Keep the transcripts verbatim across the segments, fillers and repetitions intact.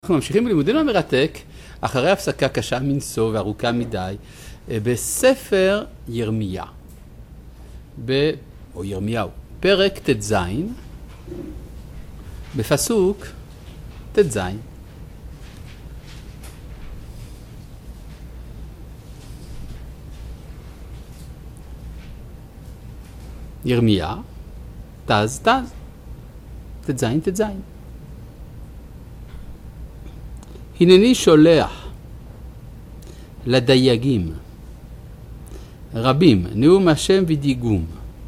אנחנו ממשיכים בלימודנו המרתק, אחרי הפסקה קשה מנשוא וארוכה מדי, בספר ירמיה, ב... או ירמיהו, פרק ט"ז, בפסוק ט"ז. ירמיה, תז, תז, ט"ז, ט"ז. הנני שולח לדייגים רבים נאום השם ודיגום,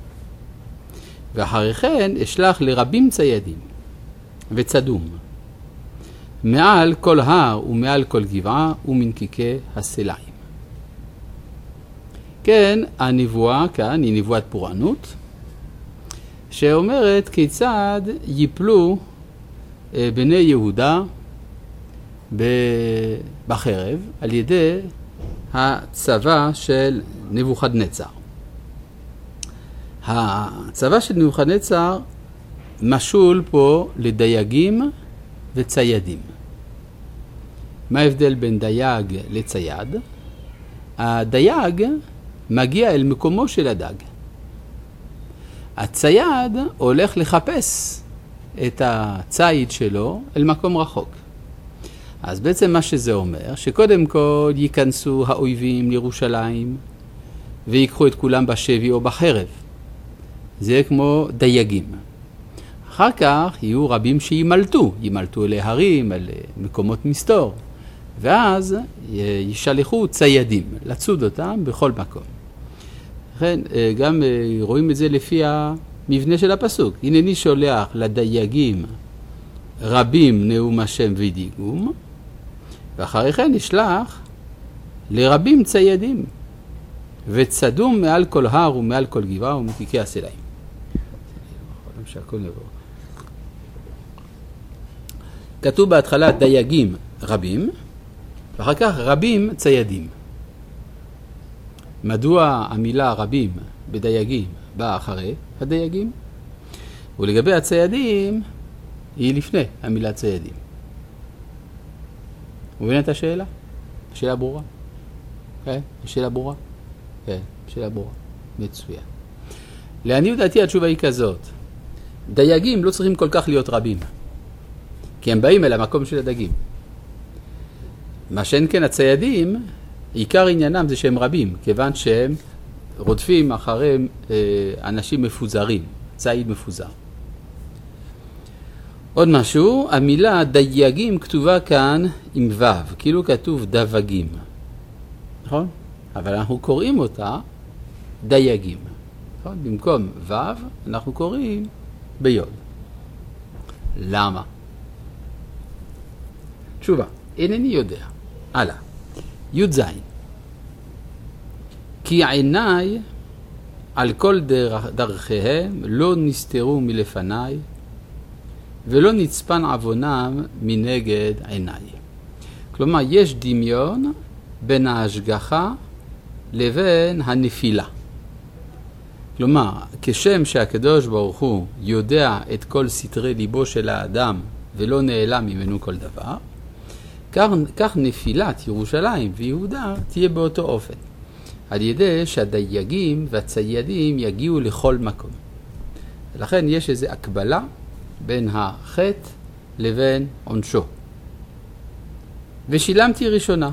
ואחרי כן אשלח לרבים ציידים וצדום מעל כל הר ומעל כל גבעה ומנקיקי הסלעים. כן, הנבואה כאן היא נבואת פורענות, שאומרת כיצד ייפלו בני יהודה בחרב על ידי הצבא של נבוכדנצר. הצבא של נבוכדנצר משול פה לדייגים וציידים. מה ההבדל בין דייג לצייד? הדייג מגיע אל מקומו של הדג. הצייד הולך לחפש את הצייד שלו אל מקום רחוק. אז בעצם מה שזה אומר, שקודם כל ייכנסו האויבים לירושלים ויקחו את כולם בשבי או בחרב. זה כמו דייגים. אחר כך יהיו רבים שימלטו, ימלטו אל הרים, אל מקומות מסתור, ואז ישלחו ציידים, לצוד אותם בכל מקום. לכן גם רואים את זה לפי המבנה של הפסוק. הנני שולח לדייגים רבים נאום השם ודיגום, ואחרי כן נשלח לרבים ציידים וצדום מעל כל הר ומעל כל גבעה ומנקיקי הסלעים. כתוב בהתחלה דייגים רבים, ואחר כך רבים ציידים. מדוע המילה רבים בדייגים באה אחרי הדייגים? ולגבי הציידים היא לפני המילה ציידים. מבין את השאלה? השאלה ברורה? כן? השאלה ברורה? כן, השאלה ברורה. מצוין. לעניות דעתי התשובה היא כזאת. דייגים לא צריכים כל כך להיות רבים, כי הם באים אל המקום של הדגים. מה שאין כן הציידים, עיקר עניינם זה שהם רבים, כיוון שהם רודפים אחרי אה, אנשים מפוזרים, צייד מפוזר. עוד משהו, המילה דייגים כתובה כאן עם וו, כאילו כתוב דווגים. נכון? אבל אנחנו קוראים אותה דייגים. נכון? במקום וו, אנחנו קוראים ביוד. למה? תשובה, אינני יודע. הלאה. י' ז'. כי עיניי על כל דרכיהם לא נסתרו מלפניי, ולא נצפן עוונם מנגד עיניי. כלומר, יש דמיון בין ההשגחה לבין הנפילה. כלומר, כשם שהקדוש ברוך הוא יודע את כל סתרי ליבו של האדם ולא נעלם ממנו כל דבר, כך, כך נפילת ירושלים ויהודה תהיה באותו אופן, על ידי שהדייגים והציידים יגיעו לכל מקום. ולכן יש איזו הקבלה בין החטא לבין עונשו. ושילמתי ראשונה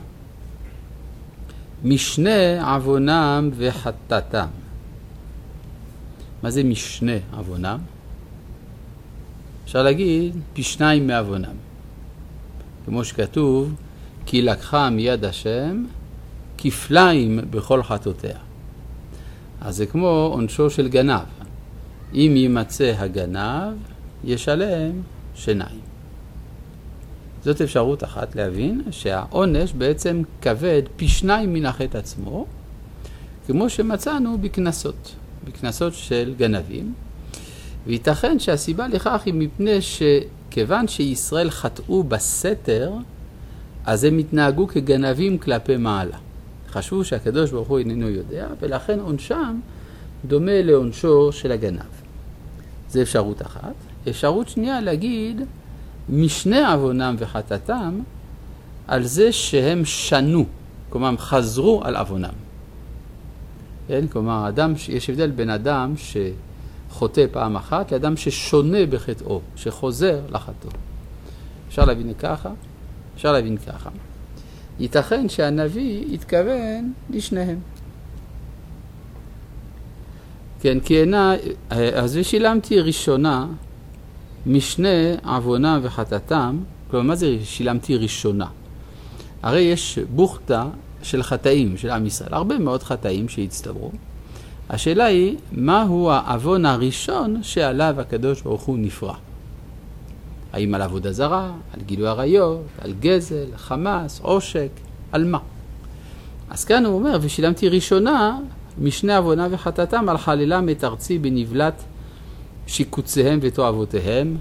משנה עוונם וחטאתם. מה זה משנה עוונם? אפשר להגיד פי שניים מעוונם. כמו שכתוב, כי לקחה מיד השם כפליים בכל חטאותיה. אז זה כמו עונשו של גנב. אם יימצא הגנב, ישלם שניים. זאת אפשרות אחת להבין שהעונש בעצם כבד פי שניים מן החטא עצמו, כמו שמצאנו בכנסות, בכנסות של גנבים. וייתכן שהסיבה לכך היא מפני שכיוון שישראל חטאו בסתר, אז הם התנהגו כגנבים כלפי מעלה. חשבו שהקדוש ברוך הוא איננו יודע, ולכן עונשם דומה לעונשו של הגנב. זה אפשרות אחת. אפשרות שנייה להגיד, משני עוונם וחטאתם על זה שהם שנו, כלומר הם חזרו על עוונם. כן? כלומר, אדם, יש הבדל בין אדם שחוטא פעם אחת לאדם ששונה בחטאו, שחוזר לחטאו. אפשר להבין ככה? אפשר להבין ככה. ייתכן שהנביא התכוון לשניהם. כן, כי אינה, אז שילמתי ראשונה משני עוונם וחטאתם, כלומר, מה זה שילמתי ראשונה? הרי יש בוכתה של חטאים של עם ישראל, הרבה מאוד חטאים שהצטברו. השאלה היא, מהו העוון הראשון שעליו הקדוש ברוך הוא נפרע? האם על עבודה זרה, על גילוי עריות, על גזל, חמאס, עושק, על מה? אז כאן הוא אומר, ושילמתי ראשונה משני עוונם וחטאתם על חלילם את ארצי בנבלת שיקוציהם ותועבותיהם,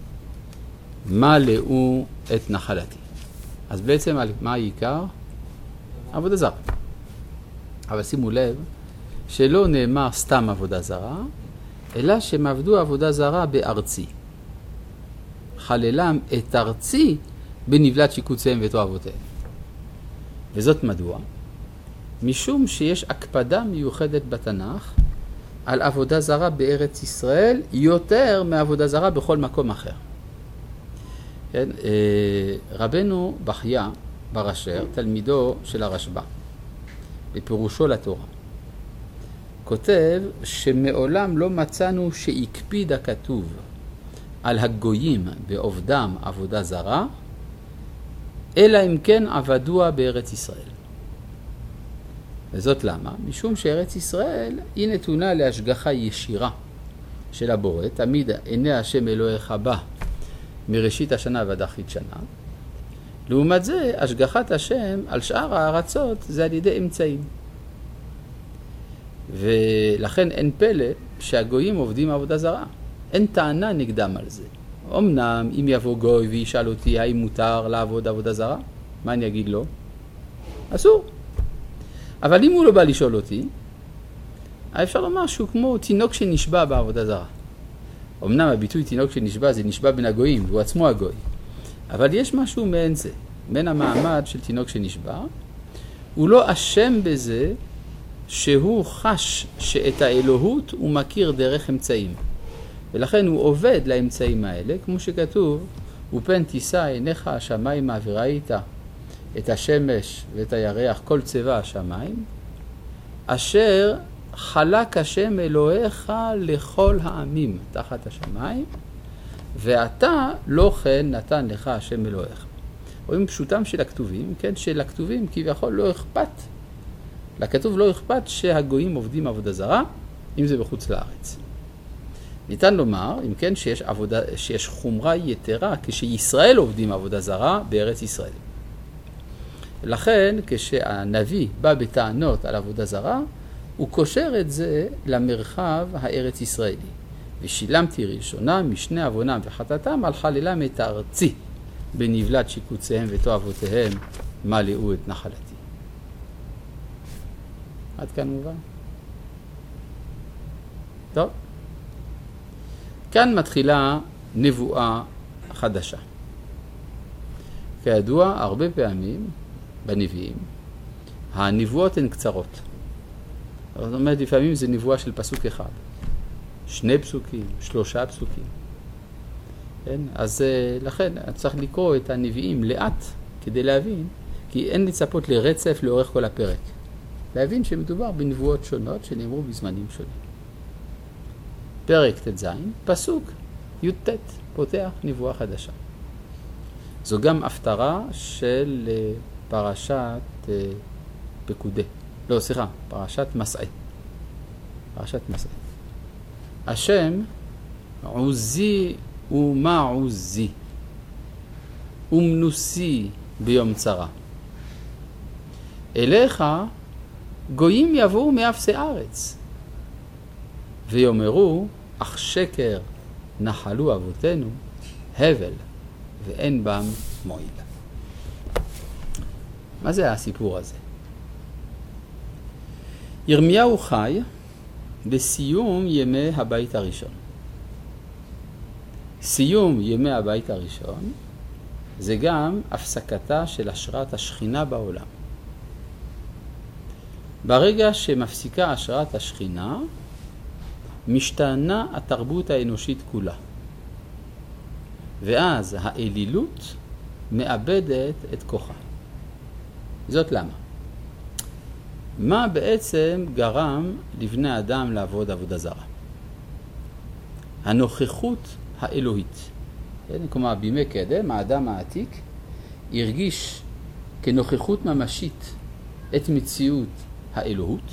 מלאו את נחלתי. אז בעצם מה העיקר? עבודה זרה. אבל שימו לב שלא נאמר סתם עבודה זרה, אלא שהם עבדו עבודה זרה בארצי. חללם את ארצי בנבלת שיקוציהם ותועבותיהם. וזאת מדוע? משום שיש הקפדה מיוחדת בתנ"ך על עבודה זרה בארץ ישראל יותר מעבודה זרה בכל מקום אחר. כן? רבנו בחיה בר אשר, תלמידו של הרשב"א, בפירושו לתורה, כותב שמעולם לא מצאנו שהקפיד הכתוב על הגויים בעובדם עבודה זרה, אלא אם כן עבדוה בארץ ישראל. וזאת למה? משום שארץ ישראל היא נתונה להשגחה ישירה של הבורא, תמיד עיני השם אלוהיך בה מראשית השנה ועד אחרית שנה. לעומת זה, השגחת השם על שאר הארצות זה על ידי אמצעים. ולכן אין פלא שהגויים עובדים עבודה זרה. אין טענה נגדם על זה. אמנם אם יבוא גוי וישאל אותי האם מותר לעבוד עבודה זרה, מה אני אגיד לו? אסור. אבל אם הוא לא בא לשאול אותי, אפשר לומר שהוא כמו תינוק שנשבע בעבודה זרה. אמנם הביטוי תינוק שנשבע זה נשבע בין הגויים, והוא עצמו הגוי. אבל יש משהו מעין זה, בין המעמד של תינוק שנשבע, הוא לא אשם בזה שהוא חש שאת האלוהות הוא מכיר דרך אמצעים. ולכן הוא עובד לאמצעים האלה, כמו שכתוב, ופן תישא עיניך השמיים וראית את השמש ואת הירח, כל צבע השמיים, אשר חלק השם אלוהיך לכל העמים תחת השמיים, ואתה לא כן נתן לך השם אלוהיך. רואים פשוטם של הכתובים, כן, של הכתובים כביכול לא אכפת. לכתוב לא אכפת שהגויים עובדים עבודה זרה, אם זה בחוץ לארץ. ניתן לומר, אם כן, שיש, עבודה, שיש חומרה יתרה כשישראל עובדים עבודה זרה בארץ ישראל. לכן, כשהנביא בא בטענות על עבודה זרה, הוא קושר את זה למרחב הארץ ישראלי. ושילמתי ראשונה משני עוונם וחטאתם על חללם את הארצי, בנבלת שיקוציהם ותועבותיהם מלאו את נחלתי. עד כאן מובן? טוב. כאן מתחילה נבואה חדשה. כידוע, הרבה פעמים בנביאים, הנבואות הן קצרות. זאת אומרת, לפעמים זה נבואה של פסוק אחד. שני פסוקים, שלושה פסוקים. כן? אז לכן צריך לקרוא את הנביאים לאט כדי להבין, כי אין לצפות לרצף לאורך כל הפרק. להבין שמדובר בנבואות שונות שנאמרו בזמנים שונים. פרק ת' פסוק י' פותח נבואה חדשה. זו גם הפטרה של פרשת פקודי. לא, סליחה, פרשת מסעי. פרשת מסעי. השם עוזי ומה עוזי ומנוסי ביום צרה. אליך גויים יבואו מאפסי ארץ ויאמרו אך שקר נחלו אבותינו הבל ואין בם מועיל. מה זה הסיפור הזה? ירמיהו חי בסיום ימי הבית הראשון. סיום ימי הבית הראשון זה גם הפסקתה של השראת השכינה בעולם. ברגע שמפסיקה השראת השכינה, משתנה התרבות האנושית כולה. ואז האלילות מאבדת את כוחה. זאת למה? מה בעצם גרם לבני אדם לעבוד עבודה זרה? הנוכחות האלוהית. כלומר, בימי קדם, האדם העתיק הרגיש כנוכחות ממשית את מציאות האלוהות,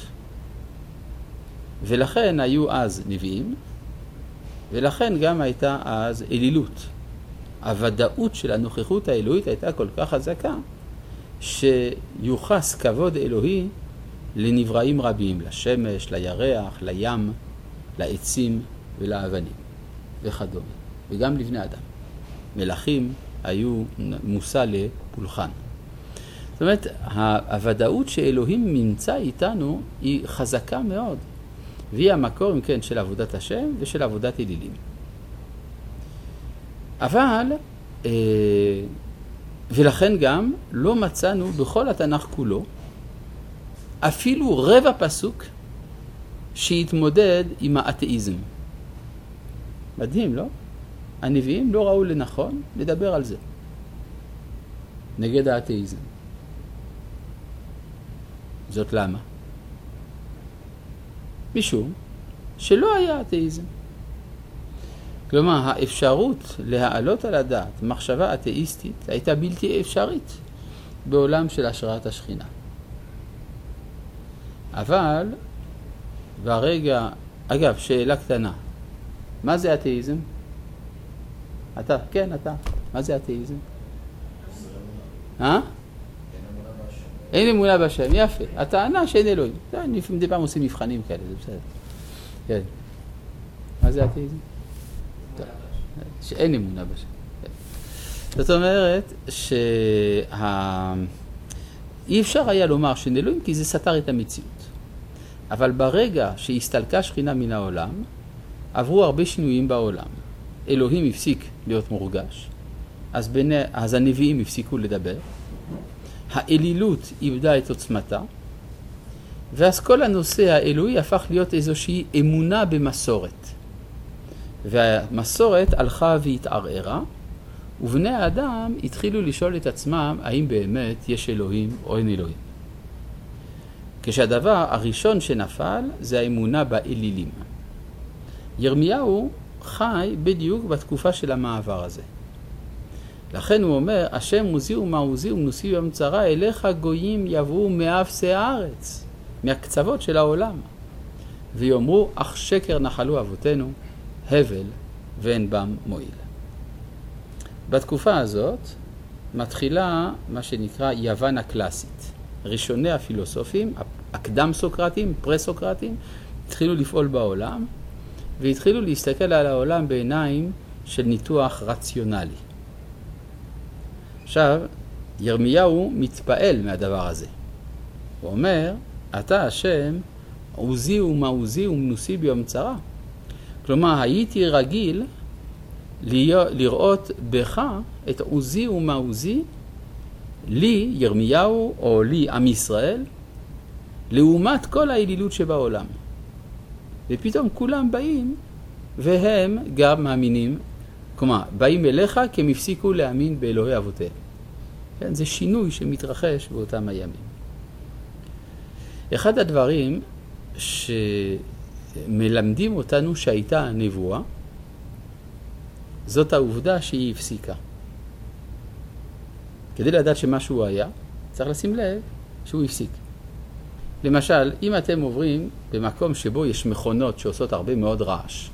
ולכן היו אז נביאים, ולכן גם הייתה אז אלילות. הוודאות של הנוכחות האלוהית הייתה כל כך חזקה, שיוחס כבוד אלוהי לנבראים רבים, לשמש, לירח, לים, לעצים ולאבנים וכדומה, וגם לבני אדם. מלאכים היו מושא לפולחן. זאת אומרת, הוודאות שאלוהים נמצא איתנו היא חזקה מאוד, והיא המקור, אם כן, של עבודת השם ושל עבודת אלילים. אבל, אה, ולכן גם לא מצאנו בכל התנ"ך כולו, אפילו רבע פסוק שהתמודד עם האתאיזם. מדהים, לא? הנביאים לא ראו לנכון לדבר על זה, נגד האתאיזם. זאת למה? משום שלא היה אתאיזם. כלומר, האפשרות להעלות על הדעת מחשבה אתאיסטית הייתה בלתי אפשרית בעולם של השראת השכינה. אבל ברגע, אגב, שאלה קטנה, מה זה אתאיזם? אתה, כן, אתה. מה זה אתאיזם? אה? אין אמונה בשם, יפה. הטענה שאין אלוהים. מדי פעם עושים מבחנים כאלה, זה בסדר. כן. מה זה אתאיזם? שאין אמונה בשם. זאת אומרת שאי אפשר היה לומר שאין אלוהים כי זה סתר את המציאות. אבל ברגע שהסתלקה שכינה מן העולם, עברו הרבה שינויים בעולם. אלוהים הפסיק להיות מורגש, אז, בני, אז הנביאים הפסיקו לדבר, האלילות איבדה את עוצמתה, ואז כל הנושא האלוהי הפך להיות איזושהי אמונה במסורת. והמסורת הלכה והתערערה, ובני האדם התחילו לשאול את עצמם האם באמת יש אלוהים או אין אלוהים. כשהדבר הראשון שנפל זה האמונה באלילים. ירמיהו חי בדיוק בתקופה של המעבר הזה. לכן הוא אומר, השם עוזי ומעוזי ומנוסי ומצרה, אליך גויים יבואו מאפסי הארץ, מהקצוות של העולם. ויאמרו, אך שקר נחלו אבותינו, הבל ואין בם מועיל. בתקופה הזאת מתחילה מה שנקרא יוון הקלאסית. ראשוני הפילוסופים, הקדם סוקרטים, פרה-סוקרטים, התחילו לפעול בעולם, והתחילו להסתכל על העולם בעיניים של ניתוח רציונלי. עכשיו, ירמיהו מתפעל מהדבר הזה. הוא אומר, אתה השם, עוזי ומעוזי ומנוסי ביומצרה. כלומר, הייתי רגיל לראות בך את עוזי ומעוזי, לי, ירמיהו, או לי, עם ישראל, לעומת כל האלילות שבעולם. ופתאום כולם באים, והם גם מאמינים, כלומר, באים אליך כי הם הפסיקו להאמין באלוהי אבותיהם. כן, זה שינוי שמתרחש באותם הימים. אחד הדברים שמלמדים אותנו שהייתה הנבואה, זאת העובדה שהיא הפסיקה. כדי לדעת שמשהו היה, צריך לשים לב שהוא הפסיק. למשל, אם אתם עוברים במקום שבו יש מכונות שעושות הרבה מאוד רעש,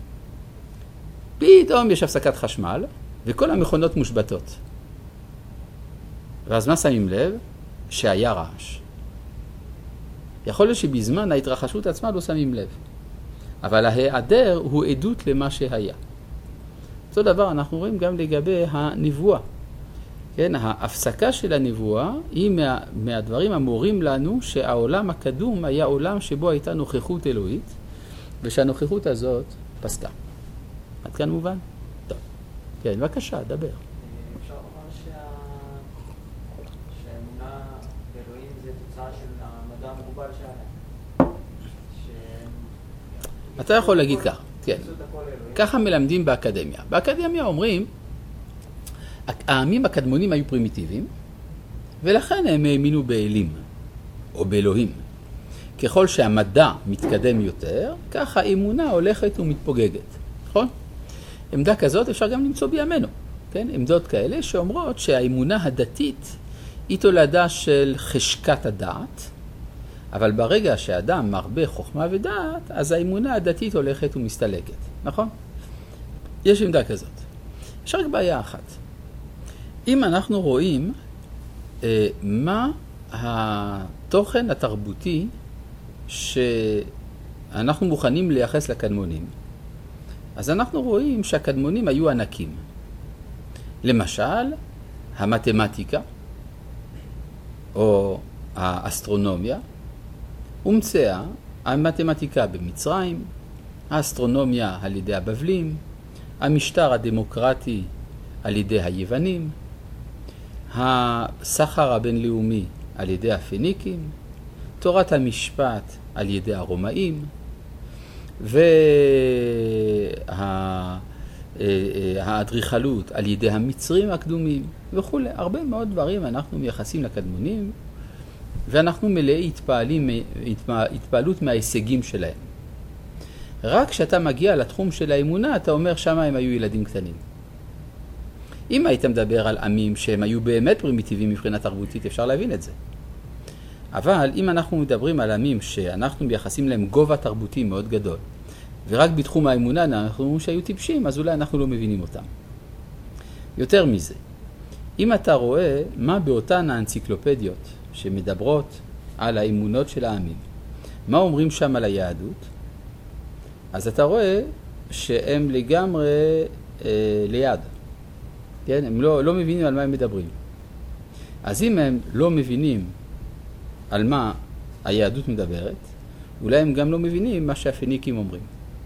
פתאום יש הפסקת חשמל, וכל המכונות מושבתות. ואז מה שמים לב? שהיה רעש. יכול להיות שבזמן ההתרחשות עצמה לא שמים לב. אבל ההיעדר הוא עדות למה שהיה. אותו דבר אנחנו רואים גם לגבי הנבואה. כן, ההפסקה של הנבואה היא מה, מהדברים המורים לנו שהעולם הקדום היה עולם שבו הייתה נוכחות אלוהית, ושהנוכחות הזאת פסקה. עד כאן מובן? טוב. כן, בבקשה, דבר. אפשר לומר שה... שהאמונה באלוהים זה תוצאה של המדע המוגבל שהיה. ש... אתה יכול להגיד כך, כן. ככה מלמדים באקדמיה. באקדמיה אומרים, העמים הקדמונים היו פרימיטיביים, ולכן הם האמינו באלים, או באלוהים. ככל שהמדע מתקדם יותר, ככה האמונה הולכת ומתפוגגת. נכון? עמדה כזאת אפשר גם למצוא בימינו. כן? עמדות כאלה שאומרות שהאמונה הדתית היא תולדה של חשקת הדעת, אבל ברגע שאדם מרבה חוכמה ודעת, אז האמונה הדתית הולכת ומסתלקת. נכון? יש עמדה כזאת. יש רק בעיה אחת. אם אנחנו רואים אה, מה התוכן התרבותי שאנחנו מוכנים לייחס לקדמונים, אז אנחנו רואים שהקדמונים היו ענקים. למשל, המתמטיקה או האסטרונומיה הומצאה, המתמטיקה במצרים, האסטרונומיה על ידי הבבלים, המשטר הדמוקרטי על ידי היוונים, הסחר הבינלאומי על ידי הפניקים, תורת המשפט על ידי הרומאים, והאדריכלות על ידי המצרים הקדומים וכו'. הרבה מאוד דברים אנחנו מייחסים לקדמונים, ואנחנו מלאי התפעלים, התפעלות מההישגים שלהם. רק כשאתה מגיע לתחום של האמונה, אתה אומר שמה הם היו ילדים קטנים. אם היית מדבר על עמים שהם היו באמת פרימיטיביים מבחינה תרבותית, אפשר להבין את זה. אבל אם אנחנו מדברים על עמים שאנחנו מייחסים להם גובה תרבותי מאוד גדול, ורק בתחום האמונה אנחנו אומרים שהיו טיפשים, אז אולי אנחנו לא מבינים אותם. יותר מזה, אם אתה רואה מה באותן האנציקלופדיות שמדברות על האמונות של העמים, מה אומרים שם על היהדות, אז אתה רואה שהם לגמרי אה, ליד. כן? הם לא, לא מבינים על מה הם מדברים. אז אם הם לא מבינים על מה היהדות מדברת, אולי הם גם לא מבינים מה שהפניקים אומרים.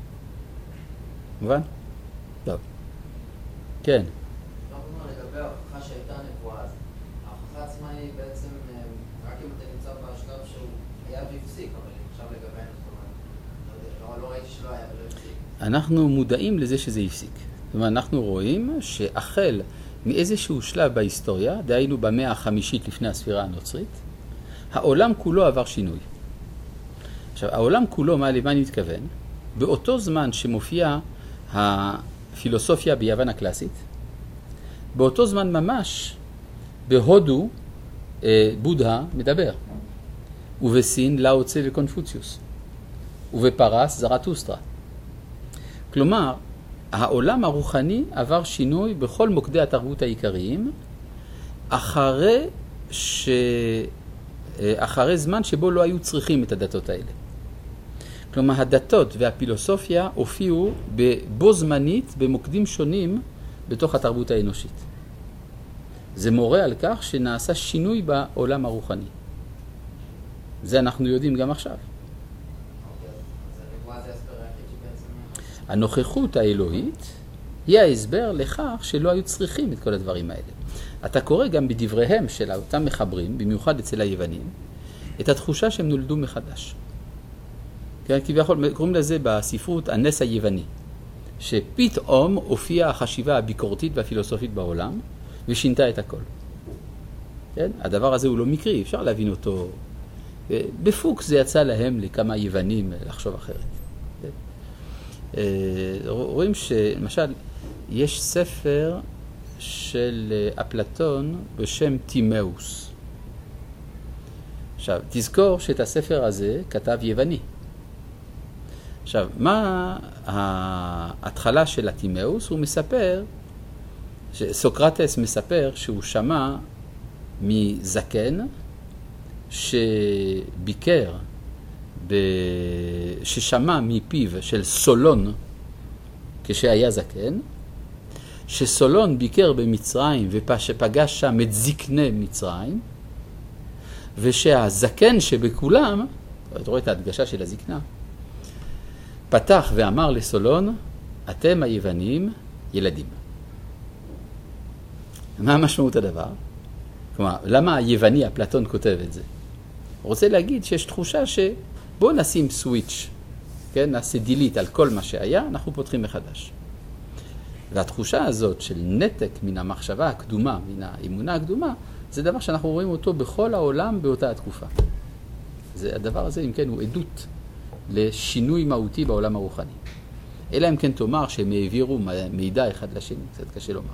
מובן? טוב. כן. לגבי ההוכחה שהייתה נבואה, ההוכחה עצמה היא בעצם, רק אם אתה נמצא בשלב שהוא היה והפסיק, אבל עכשיו לגבי הנבואה, לא ראיתי שלא היה ולא הפסיק. אנחנו מודעים לזה שזה הפסיק. זאת אומרת, אנחנו רואים שהחל מאיזשהו שלב בהיסטוריה, דהיינו במאה החמישית לפני הספירה הנוצרית, העולם כולו עבר שינוי. עכשיו, העולם כולו, מה למה אני מתכוון? באותו זמן שמופיעה הפילוסופיה ביוון הקלאסית, באותו זמן ממש בהודו בודה מדבר, ובסין לאו צה וקונפוציוס, ובפרס זרטוסטרה. כלומר, העולם הרוחני עבר שינוי בכל מוקדי התרבות העיקריים, אחרי, ש... אחרי זמן שבו לא היו צריכים את הדתות האלה. כלומר, הדתות והפילוסופיה הופיעו בו זמנית במוקדים שונים בתוך התרבות האנושית. זה מורה על כך שנעשה שינוי בעולם הרוחני. זה אנחנו יודעים גם עכשיו. הנוכחות האלוהית היא ההסבר לכך שלא היו צריכים את כל הדברים האלה. אתה קורא גם בדבריהם של אותם מחברים, במיוחד אצל היוונים, את התחושה שהם נולדו מחדש. כביכול, קוראים לזה בספרות הנס היווני, שפתאום הופיעה החשיבה הביקורתית והפילוסופית בעולם, ושינתה את הכל. כן? הדבר הזה הוא לא מקרי, אפשר להבין אותו. בפוקס זה יצא להם לכמה יוונים לחשוב אחרת. רואים שלמשל, יש ספר של אפלטון בשם טימאוס. עכשיו, תזכור שאת הספר הזה כתב יווני. עכשיו, מה ההתחלה של הטימאוס? הוא מספר, סוקרטס מספר שהוא שמע מזקן שביקר, ב... ששמע מפיו של סולון כשהיה זקן, שסולון ביקר במצרים ופגש שם את זקני מצרים, ושהזקן שבכולם, אתה רואה את ההדגשה של הזקנה, פתח ואמר לסולון, אתם היוונים ילדים. מה משמעות הדבר? כלומר, למה היווני, אפלטון, כותב את זה? הוא רוצה להגיד שיש תחושה שבואו נשים סוויץ', כן? נעשה דילית על כל מה שהיה, אנחנו פותחים מחדש. והתחושה הזאת של נתק מן המחשבה הקדומה, מן האמונה הקדומה, זה דבר שאנחנו רואים אותו בכל העולם באותה התקופה. זה, הדבר הזה, אם כן, הוא עדות לשינוי מהותי בעולם הרוחני. אלא אם כן תאמר שהם העבירו מידע אחד לשני, קצת קשה לומר.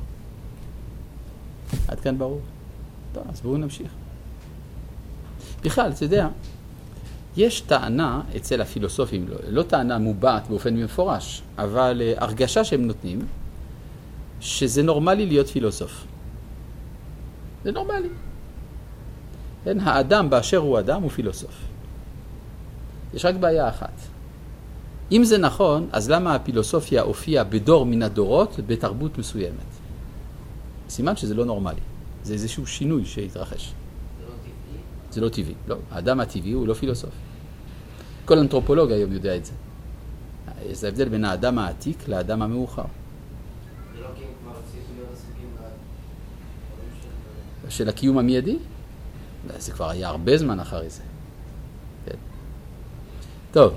עד כאן ברור. טוב, אז בואו נמשיך. בכלל, אתה יודע, יש טענה אצל הפילוסופים, לא, לא טענה מובעת באופן מפורש, אבל uh, הרגשה שהם נותנים, שזה נורמלי להיות פילוסוף. זה נורמלי. כן? האדם באשר הוא אדם הוא פילוסוף. יש רק בעיה אחת. אם זה נכון, אז למה הפילוסופיה הופיעה בדור מן הדורות בתרבות מסוימת? סימן שזה לא נורמלי. זה איזשהו שינוי שהתרחש. זה לא טבעי? זה לא טבעי. לא. האדם הטבעי הוא לא פילוסוף. כל אנתרופולוג היום יודע את זה. זה ההבדל בין האדם העתיק לאדם המאוחר. זה לא כי הם כבר הפסיקו להיות עסוקים בדברים של... של הקיום המיידי? זה כבר היה הרבה זמן אחרי זה. כן. טוב.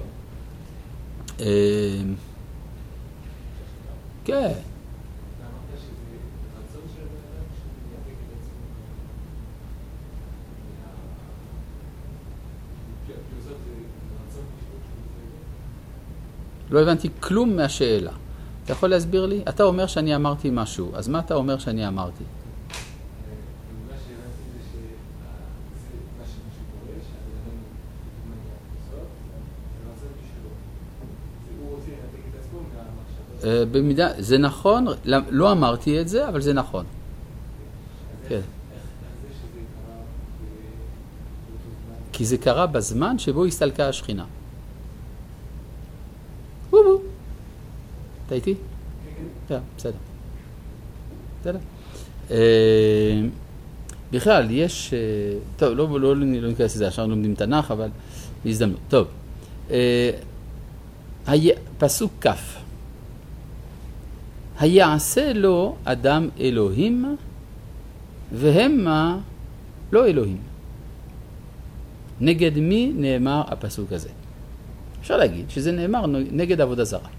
כן. לא הבנתי כלום מהשאלה. אתה יכול להסביר לי? אתה אומר שאני אמרתי משהו, אז מה אתה אומר שאני אמרתי? מה שהבנתי זה שזה מה שקורה, שהאדם מתמנה בסוף, ורצון בשלו. הוא רוצה לנתק את עצמו מהמחשבה. במידה, זה נכון, לא אמרתי את זה, אבל זה נכון. כן. איך זה שזה קרה באותו זמן? כי זה קרה בזמן שבו הסתלקה השכינה. בוא בוא. אתה איתי? כן, כן. בסדר. בסדר. בכלל, יש... טוב, לא, לא, לא ניכנס לזה, עכשיו לומדים תנ"ך, אבל בהזדמנות. טוב. פסוק כף. היעשה לו אדם אלוהים, והמה לא אלוהים. נגד מי נאמר הפסוק הזה? אפשר להגיד שזה נאמר נגד עבודה זרה.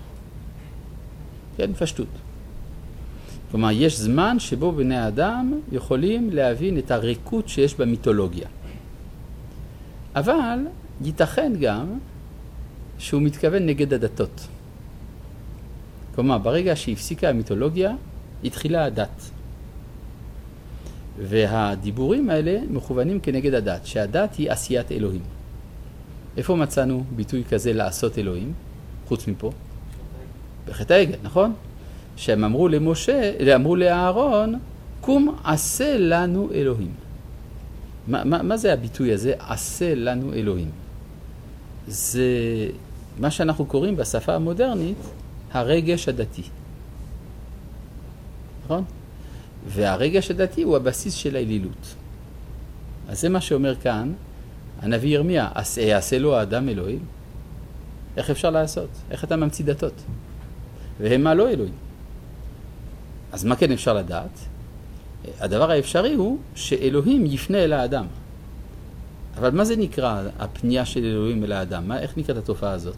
כן, פשטות. כלומר, יש זמן שבו בני האדם יכולים להבין את הריקות שיש במיתולוגיה. אבל ייתכן גם שהוא מתכוון נגד הדתות. כלומר, ברגע שהפסיקה המיתולוגיה, התחילה הדת. והדיבורים האלה מכוונים כנגד הדת, שהדת היא עשיית אלוהים. איפה מצאנו ביטוי כזה לעשות אלוהים, חוץ מפה? בחטא העגל, נכון? שהם אמרו למשה, אמרו לאהרון, קום עשה לנו אלוהים. מה, מה, מה זה הביטוי הזה, עשה לנו אלוהים? זה מה שאנחנו קוראים בשפה המודרנית, הרגש הדתי. נכון? והרגש הדתי הוא הבסיס של האלילות. אז זה מה שאומר כאן, הנביא ירמיה, יעשה לו האדם אלוהים? איך אפשר לעשות? איך אתה ממציא דתות? והם לא אלוהים. אז מה כן אפשר לדעת? הדבר האפשרי הוא שאלוהים יפנה אל האדם. אבל מה זה נקרא הפנייה של אלוהים אל האדם? מה, איך נקראת התופעה הזאת?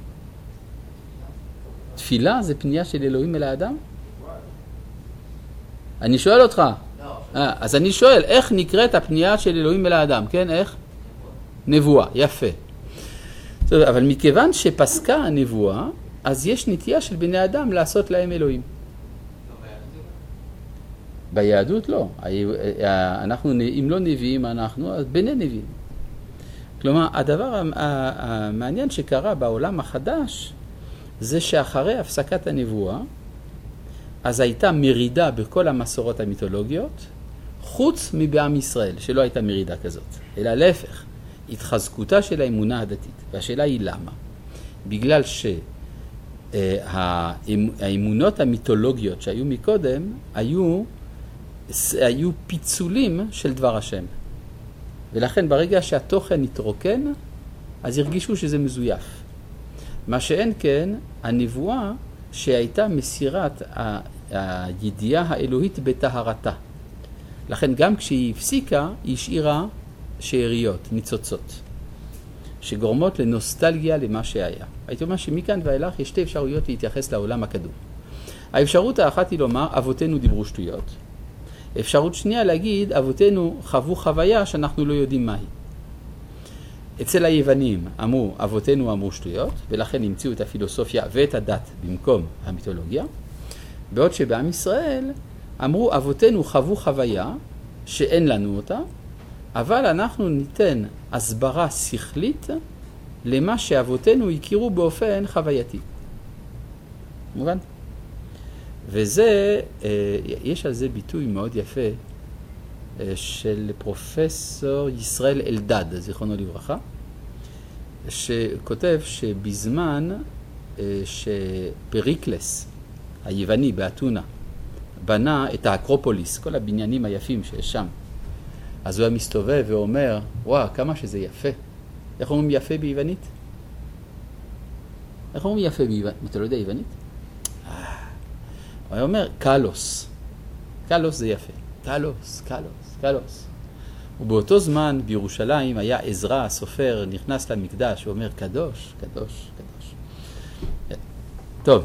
תפילה זה פנייה של אלוהים אל האדם? אני שואל אותך. לא. אה, אז אני שואל, איך נקראת הפנייה של אלוהים אל האדם? כן, איך? נבואה, יפה. טוב, אבל מכיוון שפסקה הנבואה, אז יש נטייה של בני אדם לעשות להם אלוהים. ביהדות לא. אנחנו, אם לא נביאים אנחנו, אז בני נביאים. כלומר, הדבר המעניין שקרה בעולם החדש, זה שאחרי הפסקת הנבואה, אז הייתה מרידה בכל המסורות המיתולוגיות, חוץ מבעם ישראל, שלא הייתה מרידה כזאת. אלא להפך, התחזקותה של האמונה הדתית. והשאלה היא למה? בגלל שהאמונות המיתולוגיות שהיו מקודם, היו, היו פיצולים של דבר השם. ולכן ברגע שהתוכן התרוקן, אז הרגישו שזה מזויף. מה שאין כן, הנבואה שהייתה מסירת הידיעה האלוהית בטהרתה. לכן גם כשהיא הפסיקה, היא השאירה שאריות, ניצוצות, שגורמות לנוסטלגיה למה שהיה. הייתי אומר שמכאן ואילך יש שתי אפשרויות להתייחס לעולם הקדום. האפשרות האחת היא לומר, אבותינו דיברו שטויות. אפשרות שנייה להגיד, אבותינו חוו חוויה שאנחנו לא יודעים מהי. אצל היוונים אמרו, אבותינו אמרו שטויות, ולכן המציאו את הפילוסופיה ואת הדת במקום המיתולוגיה. בעוד שבעם ישראל אמרו, אבותינו חוו חוויה שאין לנו אותה, אבל אנחנו ניתן הסברה שכלית למה שאבותינו הכירו באופן חווייתי. מובן? וזה, יש על זה ביטוי מאוד יפה של פרופסור ישראל אלדד, זיכרונו לברכה, שכותב שבזמן שפריקלס, היווני באתונה, בנה את האקרופוליס, כל הבניינים היפים שיש שם, אז הוא היה מסתובב ואומר, וואו, כמה שזה יפה. איך אומרים יפה ביוונית? איך אומרים יפה ביוונית? אתה לא יודע יוונית? הוא היה אומר, קלוס. קלוס זה יפה. קלוס, קלוס, קלוס. ובאותו זמן בירושלים היה עזרא, הסופר, נכנס למקדש, ואומר, קדוש, קדוש, קדוש. טוב.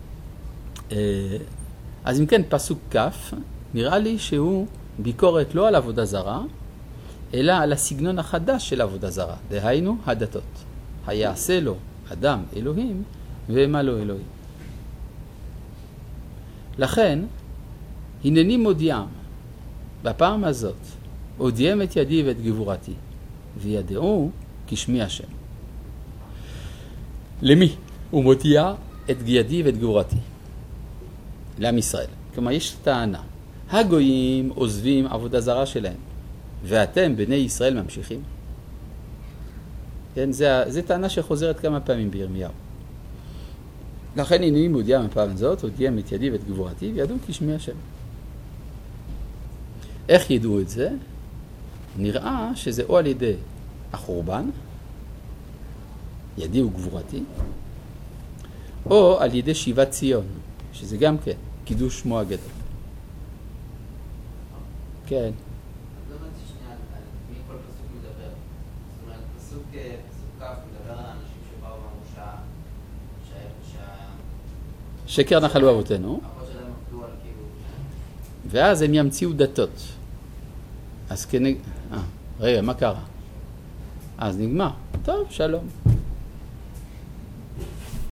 אז אם כן, פסוק כף, נראה לי שהוא ביקורת לא על עבודה זרה, אלא על הסגנון החדש של עבודה זרה. דהיינו, הדתות. היעשה לו אדם אלוהים, ומה לו אלוהים. לכן, הנני מודיעם, בפעם הזאת, הודיעם את ידי ואת גבורתי, וידעו כשמי השם. למי? הוא מודיע את ידי ואת גבורתי. לעם ישראל. כלומר, יש טענה. הגויים עוזבים עבודה זרה שלהם, ואתם, בני ישראל, ממשיכים. כן, זה, זה טענה שחוזרת כמה פעמים בירמיהו. לכן הנני מודיע מפעם הזאת, הודיעם את ידי ואת גבורתי, וידעו כשמי השם. איך ידעו את זה? נראה שזה או על ידי החורבן, ידי וגבורתי, או על ידי שיבת ציון, שזה גם כן, קידוש שמו הגדול. כן. לא הבנתי שנייה על מי כל פסוק מדבר. זאת אומרת, פסוק כף מדבר על האנשים שבאו ואמרו שה... שקר נחלו אבותינו. אבות שלהם עבדו על כאילו... ואז הם ימציאו דתות. אז כנג... אה, רגע, מה קרה? אז נגמר. טוב, שלום.